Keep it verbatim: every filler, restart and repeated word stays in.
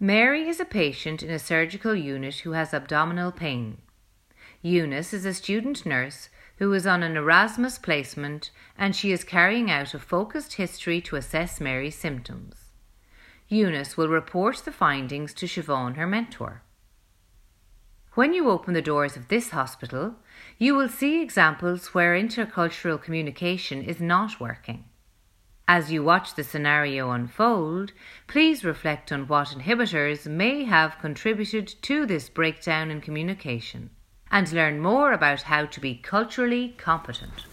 Mary is a patient in a surgical unit who has abdominal pain. Eunice is a student nurse who is on an Erasmus placement, and she is carrying out a focused history to assess Mary's symptoms. Eunice will report the findings to Siobhan, her mentor. When you open the doors of this hospital, you will see examples where intercultural communication is not working. As you watch the scenario unfold, please reflect on what inhibitors may have contributed to this breakdown in communication, and learn more about how to be culturally competent.